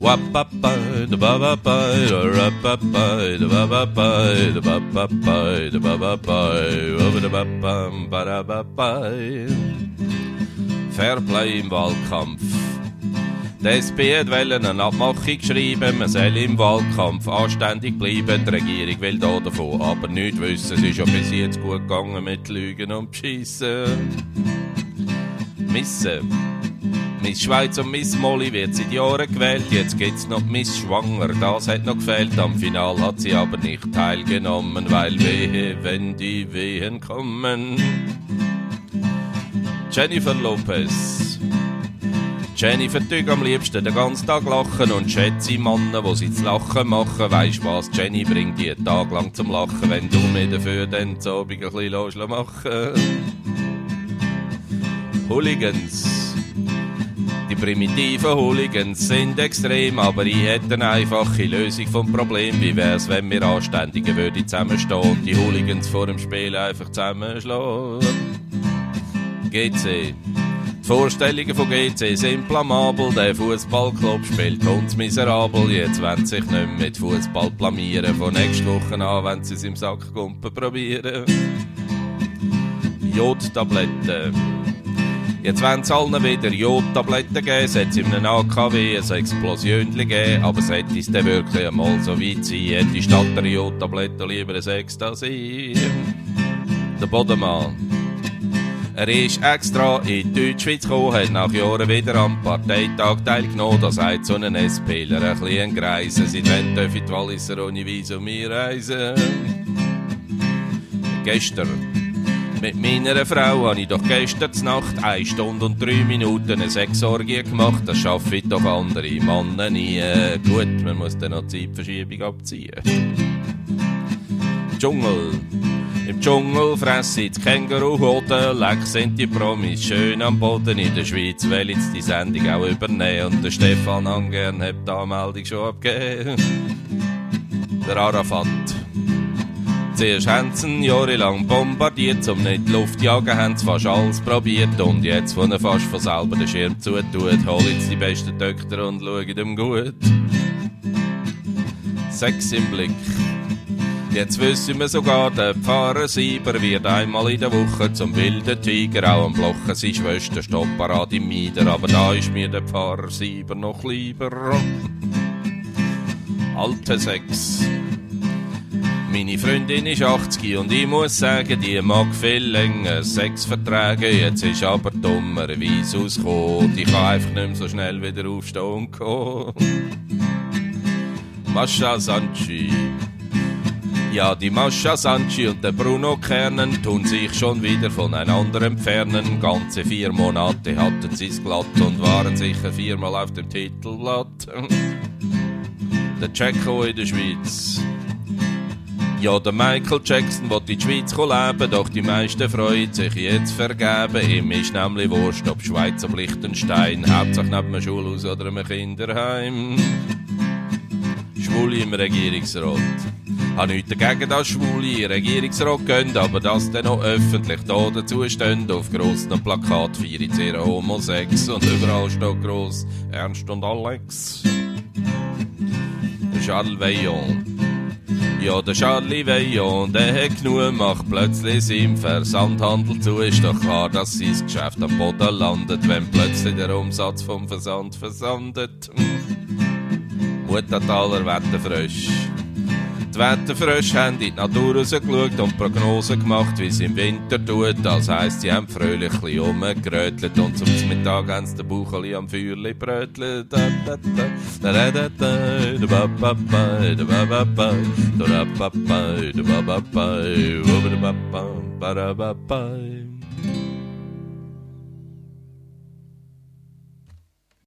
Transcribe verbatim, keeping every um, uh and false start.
Wapapa, da ba ba ba, da ra ba ba, da ba ba ba, da ba ba ba, da ba ba ba, da ba ba ba, da ba ba. Fairplay im Wahlkampf. Die S P hat eine Abmachung geschrieben, man soll im Wahlkampf anständig bleiben. Die Regierung will da davon aber nichts wissen. Es ist ja bis jetzt gut gegangen mit Lügen und Beschissen. Missen. Miss Schweiz und Miss Molly wird seit Jahren gewählt, jetzt gibt's noch Miss Schwanger, das hat noch gefehlt, am Final hat sie aber nicht teilgenommen, weil wehe, wenn die Wehen kommen. Jennifer Lopez. Jennifer tut am liebsten den ganzen Tag lachen und schätze Männer, wo sie zu lachen machen. Weisst was, Jenny bringt die Tag lang zum Lachen, wenn du mir dafür dann zu Abend ein bisschen los machen. Hooligans. Die primitiven Hooligans sind extrem, aber ich hätte eine einfache Lösung vom Problem. Wie wär's, wenn wir Anständigen würden zusammenstehen und die Hooligans vor dem Spiel einfach zusammenschlagen? G C. Die Vorstellungen von G C sind blamabel. Der Fußballclub spielt uns miserabel. Jetzt wollen sie sich nicht mit Fußball blamieren. Von nächster Woche an, wenn sie es im Sackgumpen probieren. Jodtabletten. Jetzt wollen sie allen wieder Jodtabletten geben, es hat in einem A K W ein Explosion gegeben, aber sollte es dann wirklich einmal so weit sein, hätte statt der Jodtabletten lieber ein Ecstasy. Der Bodemann. Er ist extra in die Deutschschweiz gekommen, hat nach Jahren wieder am Parteitag teilgenommen, da sagt so ein SPler ein bisschen Greise, seit wann dürfen die Walliser ohne Visum reisen? Gestern. Mit meiner Frau habe ich doch gestern Nacht eine Stunde und drei Minuten eine Sexorgie gemacht. Das schaffe ich doch andere Männer nie. Gut, man muss dann noch die Zeitverschiebung abziehen. Dschungel. Im Dschungel fresse ich die Känguruhoden. Leck sind die Promis schön am Boden. In der Schweiz will jetzt die Sendung auch übernehmen. Und der Stefan Angern hat die Anmeldung schon abgegeben. Der Arafat. Zuerst haben sie jahrelang bombardiert, um nicht die Luft zu jagen, haben sie fast alles probiert. Und jetzt, wo er fast von selber den Schirm zutut, holen jetzt die besten Töchter und schauen ihm gut. Sex im Blick. Jetzt wissen wir sogar, der Pfarrer Sieber wird einmal in der Woche zum wilden Tiger, auch am Blochen seine Schwester steht parat im Mieder. Aber da ist mir der Pfarrer Sieber noch lieber. Alte Sex. Meine Freundin ist achtzig und ich muss sagen, die mag viel länger Sex vertragen. Jetzt ist aber dummerweise ausgekommen. Ich kann einfach nicht mehr so schnell wieder aufstehen und kommen. Mascha Sanchi. Ja, die Mascha Sanchi und der Bruno Kernen tun sich schon wieder voneinander entfernen. Ganze vier Monate hatten sie's glatt und waren sicher viermal auf dem Titelblatt. Der Jacko in der Schweiz. Ja, der Michael Jackson will in die Schweiz leben, doch die meisten freuen sich jetzt vergeben. Ihm ist nämlich wurscht, ob Schweiz ob Liechtenstein, Hauptsache neben einem Schulhaus oder einem Kinderheim. Schwule im Regierungsrat. Habe nichts dagegen, dass Schwule in den Regierungsrat gehen, aber dass dann noch öffentlich da dazu stehen. Auf grossen Plakat feiern sie ihren Homosex und überall steht gross Ernst und Alex. Charles Veillon. Ja, der Charlie Veillon, der hat genug, macht plötzlich seinem Versandhandel zu. Ist doch klar, dass sein Geschäft am Boden landet, wenn plötzlich der Umsatz vom Versand versandet. Muttataler Wetterfrösch. Die Wetterfrösche haben in die Natur rausgeschaut und Prognosen gemacht, wie es im Winter tut. Das heisst, sie haben fröhlich rumgerötelt und zum Mittag haben sie den Baucheli am Feuerli brötelt. Da da da da da da da ba ba ba da ba ba ba da ba ba ba da ba ba ba da ba ba ba da ba ba.